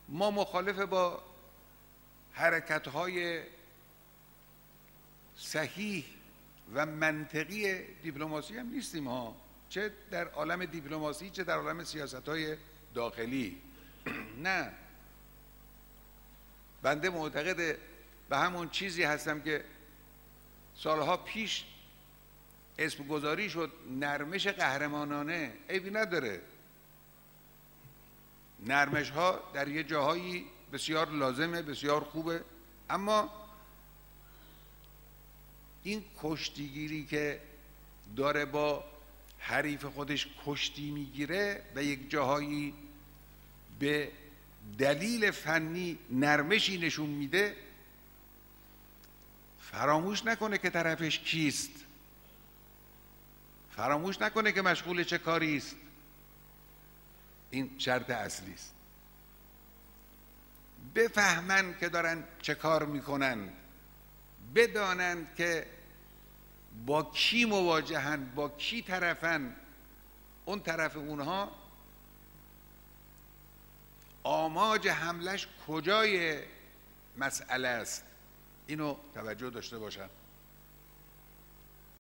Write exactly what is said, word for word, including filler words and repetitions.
ما مخالف با حرکت‌های صحیح و منطقی دیپلماسی هم نیستیم ها، چه در عالم دیپلماسی چه در عالم سیاست‌های داخلی. نه، بنده معتقد به همون چیزی هستم که سالها پیش اسم گذاری شد، نرمش قهرمانانه. عیبی نداره، نرمش ها در یه جاهایی بسیار لازمه، بسیار خوبه، اما این کشتیگیری که داره با حریف خودش کشتی میگیره و یک جاهایی به دلیل فنی نرمشی نشون میده، فراموش نکنه که طرفش کیست، فراموش نکنه که مشغول چه کاری است. این شرط اصلی است. بفهمند که دارن چه کار میکنن، بدانند که با کی مواجهن، با کی طرفن، اون طرف اونها آماج حملش کجای مسئله است، اینو توجه داشته باشن.